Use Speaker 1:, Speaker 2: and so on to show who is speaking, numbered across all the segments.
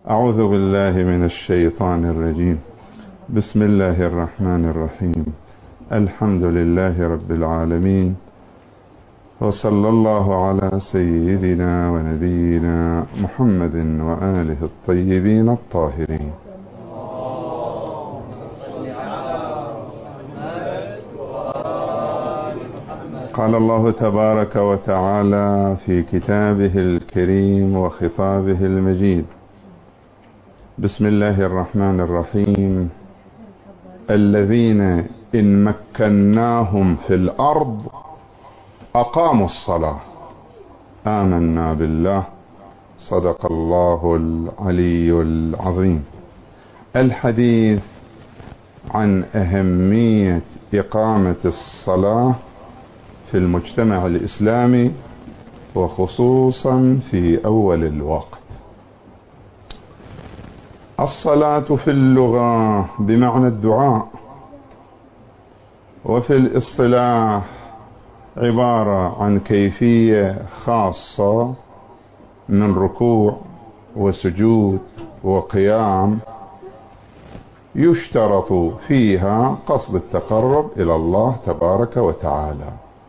Speaker 1: أعوذ بالله من الشيطان الرجيم. بسم الله الرحمن الرحيم. الحمد لله رب العالمين، وصلى الله على سيدنا ونبينا محمد وآله الطيبين الطاهرين. قال الله تبارك وتعالى في كتابه الكريم وخطابه المجيد: بسم الله الرحمن الرحيم. الذين إن مكناهم في الأرض أقاموا الصلاة. آمنا بالله. صدق الله العلي العظيم. الحديث عن أهمية إقامة الصلاة في المجتمع الإسلامي، وخصوصا في أول الوقت. الصلاة في اللغة بمعنى الدعاء، وفي الاصطلاح عبارة عن كيفية خاصة من ركوع وسجود وقيام يشترط فيها قصد التقرب إلى الله تبارك وتعالى.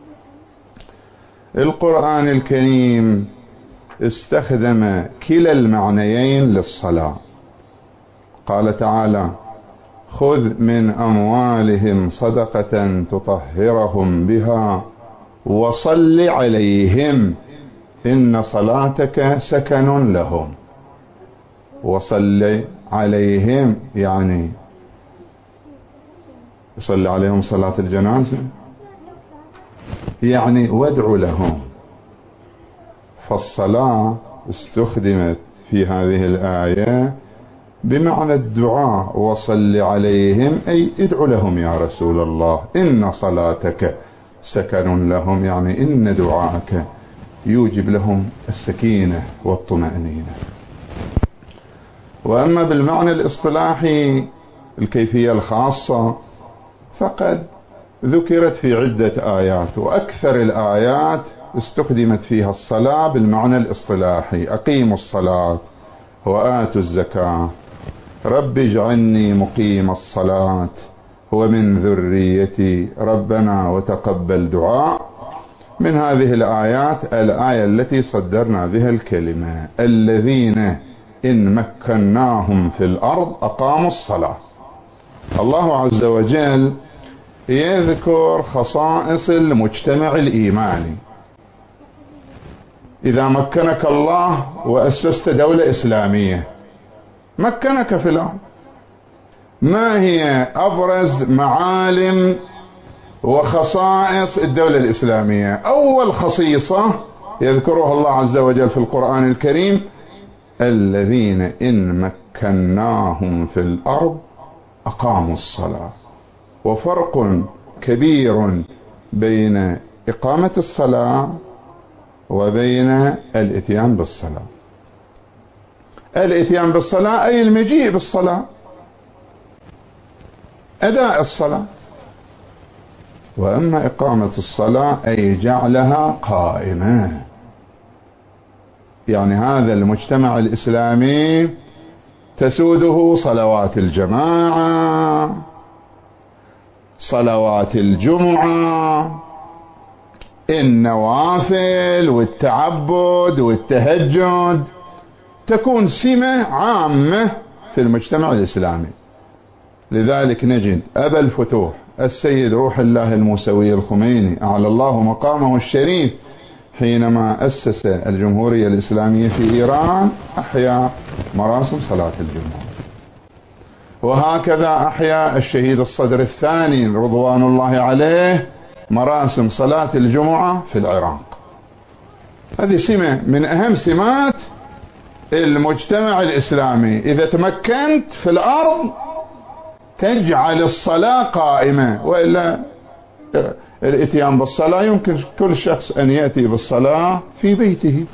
Speaker 1: القرآن الكريم استخدم كلا المعنيين للصلاة. قال تعالى: خذ من أموالهم صدقة تطهرهم بها وصل عليهم إن صلاتك سكن لهم. وصل عليهم يعني يصلي عليهم صلاة الجنازة، يعني وادع لهم. فالصلاة استخدمت في هذه الآية بمعنى الدعاء. وصل عليهم أي ادع لهم يا رسول الله، إن صلاتك سكن لهم، يعني إن دعاءك يوجب لهم السكينة والطمأنينة. وأما بالمعنى الاصطلاحي الكيفية الخاصة فقد ذكرت في عدة آيات، وأكثر الآيات استخدمت فيها الصلاة بالمعنى الاصطلاحي: أقيموا الصلاة وآتوا الزكاة، رب اجعلني مقيم الصلاة ومن ذريتي ربنا وتقبل دعاء. من هذه الآيات الآية التي صدرنا بها الكلمة: الذين إن مكناهم في الأرض أقاموا الصلاة. الله عز وجل يذكر خصائص المجتمع الإيماني. إذا مكنك الله وأسست دولة إسلامية، مكنك في الأرض، ما هي أبرز معالم وخصائص الدولة الإسلامية؟ أول خصيصة يذكرها الله عز وجل في القرآن الكريم: الذين إن مكناهم في الأرض أقاموا الصلاة. وفرق كبير بين إقامة الصلاة وبين الإتيان بالصلاة. الإتيان بالصلاة أي المجيء بالصلاة، أداء الصلاة. وأما إقامة الصلاة أي جعلها قائمة. يعني هذا المجتمع الإسلامي تسوده صلوات الجماعة، صلوات الجمعة، النوافل والتعبد والتهجد، تكون سمة عامة في المجتمع الإسلامي. لذلك نجد أبا الفتوح السيد روح الله الموسوي الخميني أعلى الله مقامه الشريف حينما أسس الجمهورية الإسلامية في إيران أحيا مراسم صلاة الجمعة. وهكذا أحيا الشهيد الصدر الثاني رضوان الله عليه مراسم صلاة الجمعة في العراق. هذه سمة من أهم سمات المجتمع الإسلامي. إذا تمكنت في الأرض تجعل الصلاة قائمة، وإلا الاتيان بالصلاة يمكن كل شخص أن يأتي بالصلاة في بيته.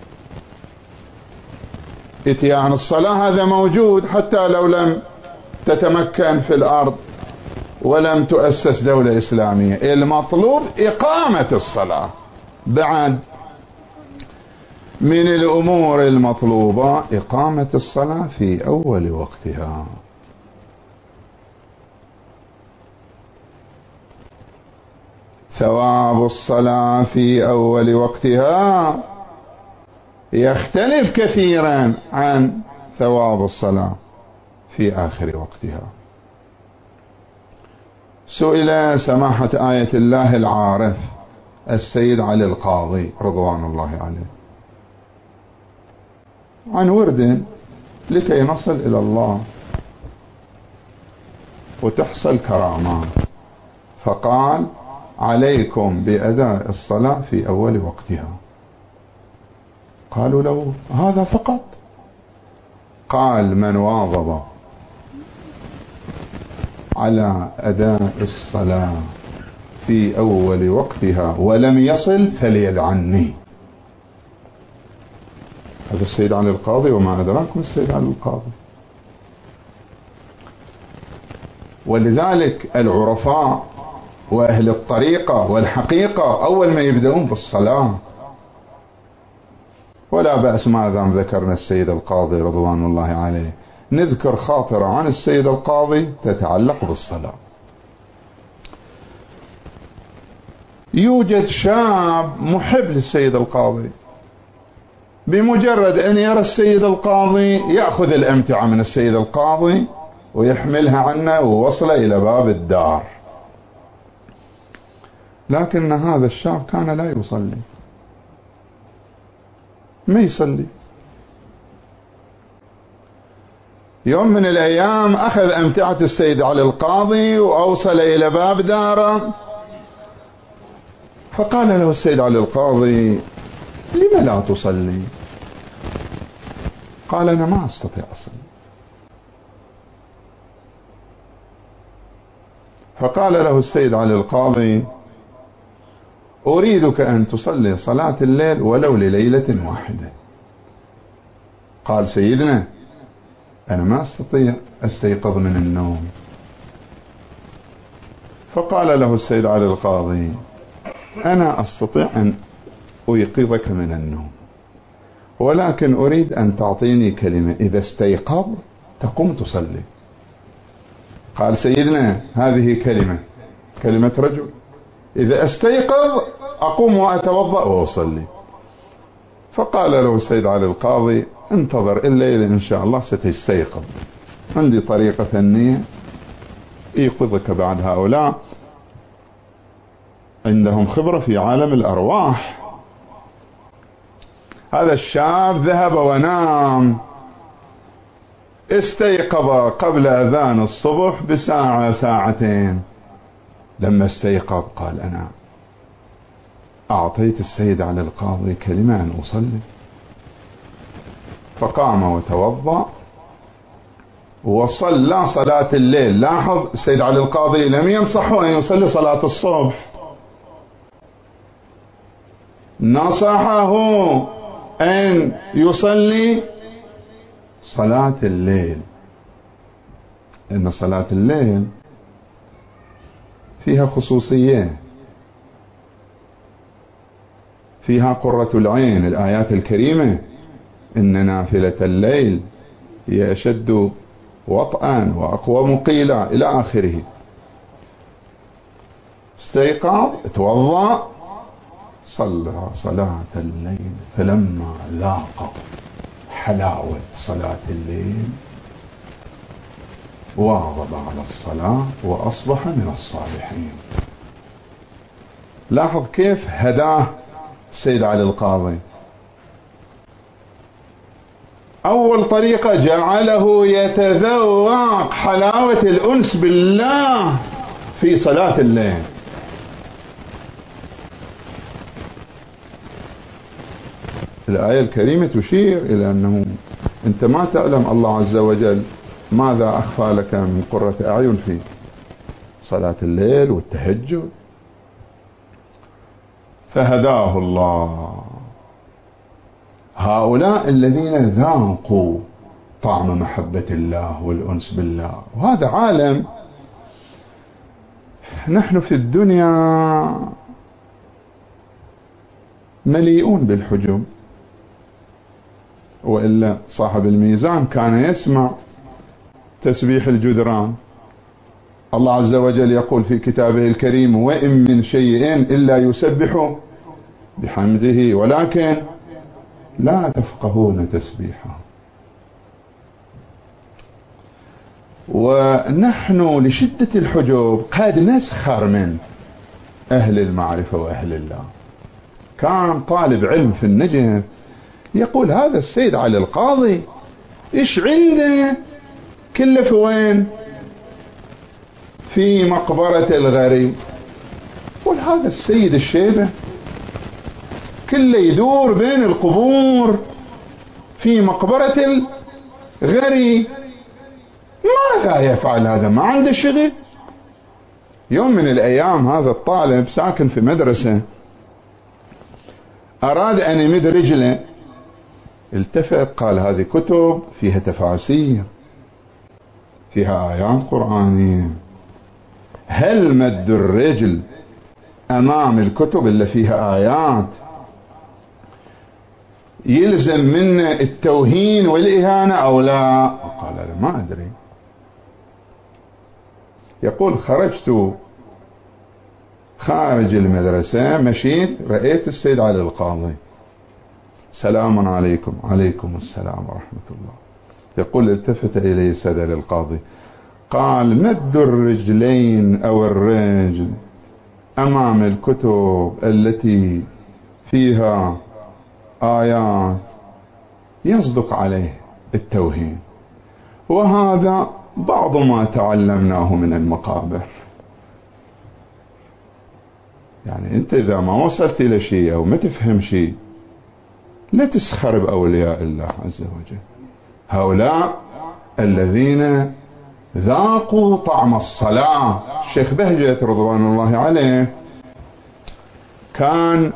Speaker 1: اتيان الصلاة هذا موجود حتى لو لم تتمكن في الأرض ولم تؤسس دولة إسلامية. المطلوب إقامة الصلاة. بعد من الأمور المطلوبة إقامة الصلاة في أول وقتها. ثواب الصلاة في أول وقتها يختلف كثيرا عن ثواب الصلاة في آخر وقتها. سئل سماحة آية الله العارف السيد علي القاضي رضوان الله عليه عن ورد لكي نصل إلى الله وتحصل كرامات، فقال: عليكم بأداء الصلاة في أول وقتها. قالوا له: هذا فقط؟ قال: من واظب على أداء الصلاة في أول وقتها ولم يصل فليلعني. هذا السيد علي القاضي، وما أدراكم السيد علي القاضي. ولذلك العرفاء وأهل الطريقة والحقيقة أول ما يبدأون بالصلاة، ولا بأس ما دام ذكرنا السيد القاضي رضوان الله عليه نذكر خاطرة عن السيد القاضي تتعلق بالصلاة. يوجد شاب محب للسيد القاضي، بمجرد أن يرى السيد القاضي يأخذ الأمتعة من السيد القاضي ويحملها عنه ووصل إلى باب الدار. لكن هذا الشاب كان لا يصلي، ما يصلي. يوم من الأيام أخذ أمتعة السيد علي القاضي وأوصل إلى باب داره، فقال له السيد علي القاضي: لم لا تصلي؟ قال: أنا ما أستطيع أصلي. فقال له السيد علي القاضي: أريدك أن تصلي صلاة الليل ولو لليلة واحدة. قال: سيدنا، أنا ما أستطيع أستيقظ من النوم. فقال له السيد علي القاضي: أنا أستطيع أن أيقظك من النوم، ولكن أريد أن تعطيني كلمة إذا استيقظ تقوم تصلي. قال: سيدنا، هذه كلمة رجل، إذا استيقظ أقوم وأتوضأ وأصلي. فقال له السيد علي القاضي: انتظر الليلة إن شاء الله ستستيقظ، عندي طريقة فنية ييقظك بعد. هؤلاء عندهم خبرة في عالم الأرواح. هذا الشاب ذهب ونام، استيقظ قبل أذان الصبح بساعة ساعتين. لما استيقظ قال: أنا أعطيت السيد علي القاضي كلمة أن أصلي. فقام وتوضأ وصلى صلاة الليل. لاحظ السيد علي القاضي لم ينصحه أن يصلي صلاة الصبح، نصحه أن يصلي صلاة الليل، إن صلاة الليل فيها خصوصية، فيها قرة العين. الآيات الكريمة: إن نافلة الليل هي أشد وطئا وأقوم قيلا إلى آخره. استيقظ، توضأ، صلى صلاة الليل، فلما ذاق حلاوة صلاة الليل واظب على الصلاة وأصبح من الصالحين. لاحظ كيف هداه السيد علي القاضي. أول طريقة جعله يتذوق حلاوة الأنس بالله في صلاة الليل. الآية الكريمة تشير إلى أنه أنت ما تعلم الله عز وجل ماذا أخفى لك من قرة أعين في صلاة الليل والتهجد. فهداه الله. هؤلاء الذين ذاقوا طعم محبة الله والأنس بالله، وهذا عالم. نحن في الدنيا مليئون بالحجب، وإلا صاحب الميزان كان يسمع تسبيح الجدران. الله عز وجل يقول في كتابه الكريم: وإن من شيء إلا يسبح بحمده ولكن لا تفقهون تسبيحه. ونحن لشدة الحجب قد نسخر من أهل المعرفة وأهل الله. كان طالب علم في النجف يقول: هذا السيد علي القاضي إيش عنده كله في وين؟ في مقبرة الغريب. يقول: هذا السيد الشيبة كله يدور بين القبور في مقبرة الغريب، ماذا يفعل هذا؟ ما عنده شغل. يوم من الأيام هذا الطالب ساكن في مدرسة، أراد أن يمد رجله، التفت قال: هذه كتب فيها تفاسير، فيها آيات قرآنية، هل مد الرجل أمام الكتب اللي فيها آيات يلزم منا التوهين والإهانة أو لا؟ قال: ما أدري. يقول: خرجت خارج المدرسة، مشيت، رأيت السيد علي القاضي، سلام عليكم. عليكم السلام ورحمة الله. يقول: التفت إلي السيد علي القاضي قال: مد الرجلين أو الرجل أمام الكتب التي فيها آيات يصدق عليه التوهين، وهذا بعض ما تعلمناه من المقابر. يعني أنت إذا ما وصلت إلى شيء أو ما تفهم شيء لا تسخر بأولياء الله عز وجل. هؤلاء الذين ذاقوا طعم الصلاة. الشيخ بهجت رضوان الله عليه كان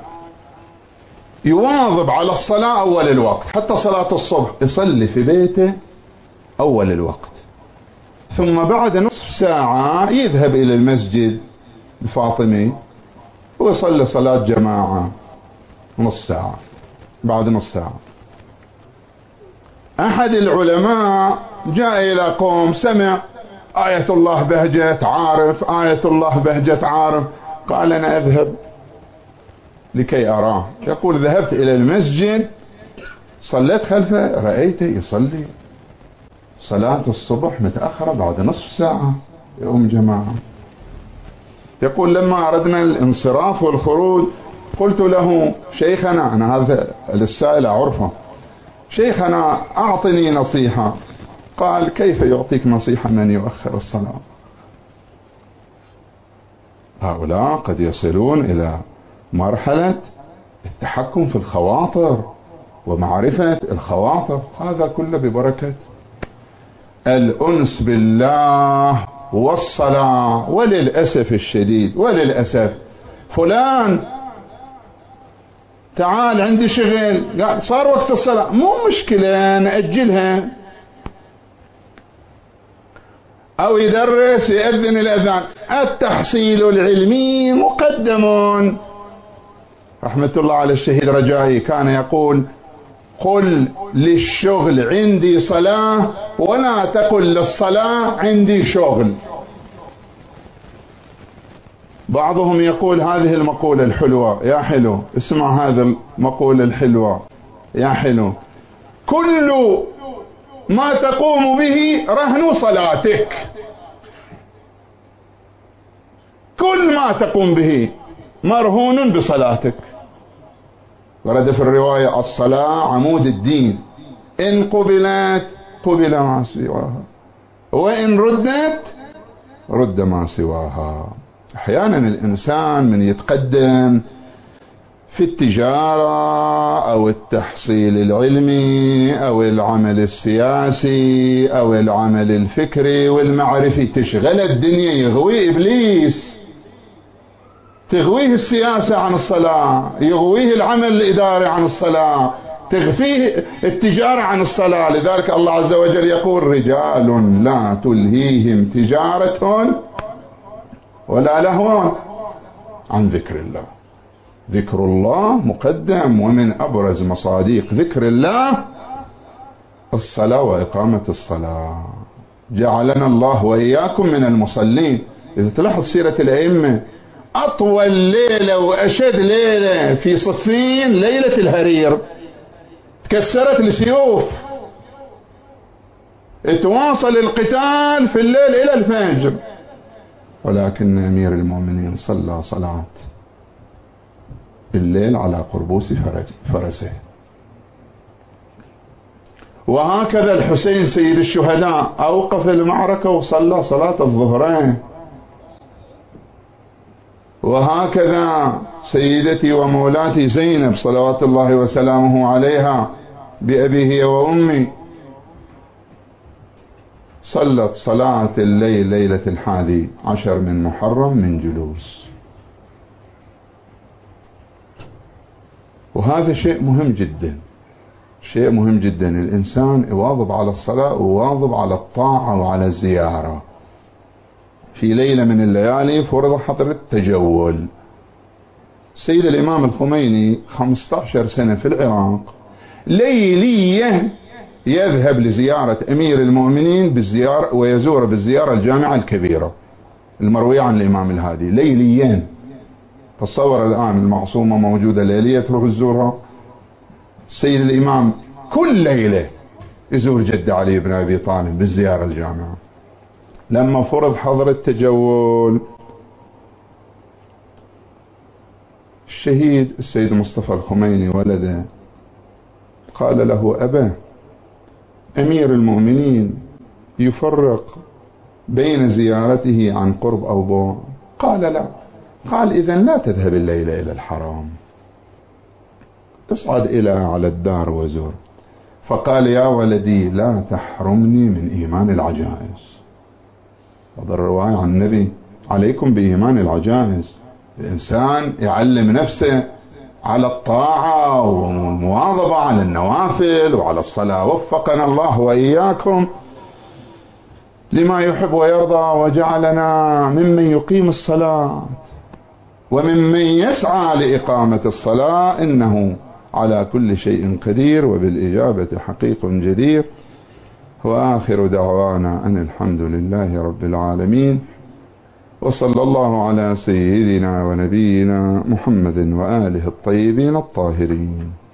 Speaker 1: يواظب على الصلاة أول الوقت، حتى صلاة الصبح يصلي في بيته أول الوقت، ثم بعد نصف ساعة يذهب إلى المسجد الفاطمي ويصلي صلاة جماعة نص ساعة. بعد نص ساعة أحد العلماء جاء إلى قوم، سمع آية الله بهجت عارف، آية الله بهجت عارف، قال: أنا أذهب لكي أراه. يقول: ذهبت إلى المسجد، صليت خلفه، رأيته يصلي صلاة الصبح متأخرة بعد نصف ساعة يوم جماعة. يقول: لما أردنا الانصراف والخروج قلت له: شيخنا، أنا هذا السائل أعرفه، شيخنا أعطني نصيحة. قال: كيف يعطيك نصيحة من يؤخر الصلاة؟ هؤلاء قد يصلون إلى مرحلة التحكم في الخواطر ومعرفة الخواطر. هذا كله ببركة الأنس بالله والصلاة. وللأسف الشديد، وللأسف، فلان تعال عندي شغل، قال صار وقت الصلاة، مو مشكلة نأجلها، أو يدرس يأذن الأذان. التحصيل العلمي مقدم. رحمة الله على الشهيد رجائي كان يقول: قل للشغل عندي صلاة ولا تقل للصلاة عندي شغل. بعضهم يقول هذه المقولة الحلوة، يا حلو اسمع هذا المقولة الحلوة يا حلو: كل ما تقوم به رهن صلاتك. كل ما تقوم به مرهون بصلاتك. ورد في الرواية: الصلاة عمود الدين، إن قبلت قبل ما سواها، وإن ردت رد ما سواها. أحيانا الإنسان من يتقدم في التجارة أو التحصيل العلمي أو العمل السياسي أو العمل الفكري والمعرفي، تشغل الدنيا، يغوي إبليس، تغويه السياسة عن الصلاة، يغويه العمل الإداري عن الصلاة، تغفيه التجارة عن الصلاة. لذلك الله عز وجل يقول: رجال لا تلهيهم تجارة ولا لهو عن ذكر الله. ذكر الله مقدم، ومن أبرز مصاديق ذكر الله الصلاة وإقامة الصلاة. جعلنا الله وإياكم من المصلين. إذا تلاحظ سيرة الأئمة، أطول ليلة وأشد ليلة في صفين ليلة الهرير، تكسرت السيوف، تواصل القتال في الليل إلى الفجر، ولكن أمير المؤمنين صلى صلاة بالليل على قربوس فرسه. وهكذا الحسين سيد الشهداء أوقف المعركة وصلى صلاة الظهرين. وهكذا سيدتي ومولاتي زينب صلوات الله وسلامه عليها بأبيه وأمي صلت صلاة الليل ليلة 11 من محرم من جلوس. وهذا شيء مهم جدا، شيء مهم جدا. الإنسان يواظب على الصلاة ويواظب على الطاعة وعلى الزيارة. في ليلة من الليالي فرض حظر التجول. سيد الإمام الخميني 15 سنة في العراق، ليلية يذهب لزيارة أمير المؤمنين بالزيارة، ويزور بالزيارة الجامعة الكبيرة المروية عن الإمام الهادي ليليين. تصور الآن المعصومة موجودة ليلية تروح تزورها. سيد الإمام كل ليلة يزور جد علي بن أبي طالب بالزيارة الجامعة. لما فرض حظر التجول، الشهيد السيد مصطفى الخميني ولده قال له: أبا، أمير المؤمنين يفرق بين زيارته عن قرب أو بعد. قال: لا. قال: إذن لا تذهب الليلة إلى الحرام، اصعد إلى على الدار وزور. فقال: يا ولدي، لا تحرمني من إيمان العجائز. هذا الرواية عن النبي: عليكم بإيمان العجائز. الإنسان يعلم نفسه على الطاعة والمواظبة على النوافل وعلى الصلاة. وفقنا الله وإياكم لما يحب ويرضى، وجعلنا ممن يقيم الصلاة وممن يسعى لإقامة الصلاة، إنه على كل شيء قدير وبالإجابة حقيق جدير. وآخر دعوانا أن الحمد لله رب العالمين، وصلى الله على سيدنا ونبينا محمد وآله الطيبين الطاهرين.